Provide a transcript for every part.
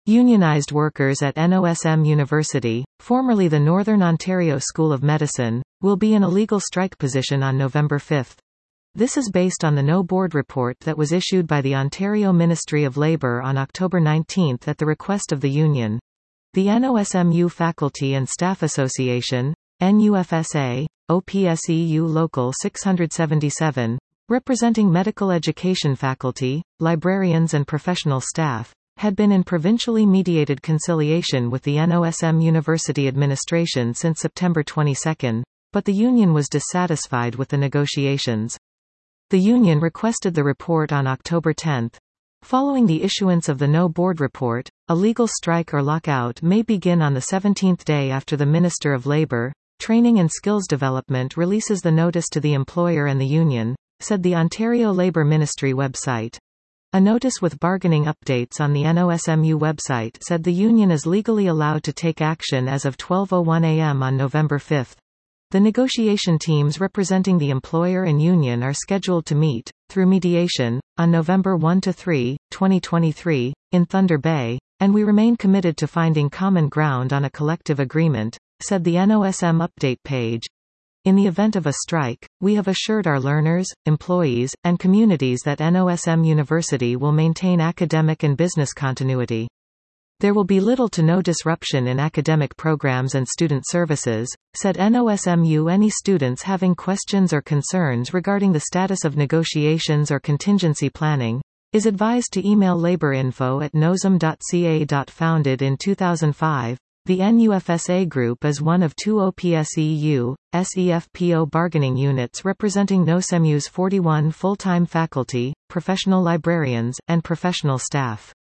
Unionized workers at NOSM University, formerly the Northern Ontario School of Medicine, will be in a legal strike position on November 5. This is based on the No Board report that was issued by the Ontario Ministry of Labour on October 19 at the request of the union. The NOSMU Faculty and Staff Association, NUFSA, OPSEU Local 677, representing medical education faculty, librarians and professional staff, had been in provincially mediated conciliation with the NOSM University administration since September 22, but the union was dissatisfied with the negotiations. The union requested the report on October 10. Following the issuance of the No Board report, a legal strike or lockout may begin on the 17th day after the Minister of Labour, Training and Skills Development releases the notice to the employer and the union, said the Ontario Labour Ministry website. A notice with bargaining updates on the NOSMU website said the union is legally allowed to take action as of 12:01 a.m. on November 5. The negotiation teams representing the employer and union are scheduled to meet, through mediation, on November 1–3, 2023, in Thunder Bay, and we remain committed to finding common ground on a collective agreement, said the NOSM update page. In the event of a strike, we have assured our learners, employees, and communities that NOSM University will maintain academic and business continuity. There will be little to no disruption in academic programs and student services, said NOSMU. Any students having questions or concerns regarding the status of negotiations or contingency planning is advised to email laborinfo@nosm.ca. Founded in 2005, the NUFSA Group is one of two OPSEU, SEFPO bargaining units representing NOSMU's 41 full-time faculty, professional librarians, and professional staff.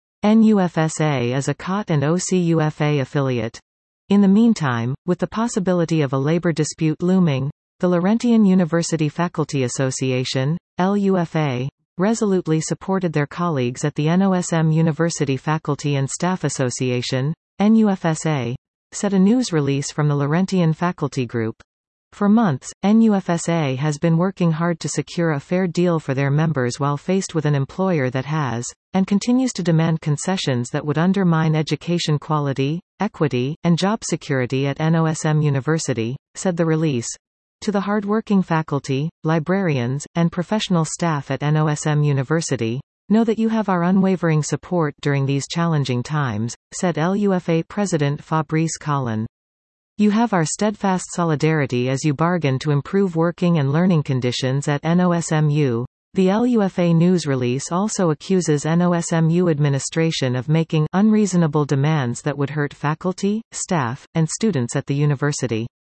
NUFSA is a COT and OCUFA affiliate. In the meantime, with the possibility of a labor dispute looming, the Laurentian University Faculty Association, LUFA, resolutely supported their colleagues at the NOSM University Faculty and Staff Association, NUFSA, said a news release from the Laurentian Faculty Group. For months, NUFSA has been working hard to secure a fair deal for their members while faced with an employer that has, and continues to demand concessions that would undermine education quality, equity, and job security at NOSM University, said the release. To the hardworking faculty, librarians, and professional staff at NOSM University, know that you have our unwavering support during these challenging times, said LUFA President Fabrice Collin. You have our steadfast solidarity as you bargain to improve working and learning conditions at NOSMU. The LUFA news release also accuses NOSMU administration of making unreasonable demands that would hurt faculty, staff, and students at the university.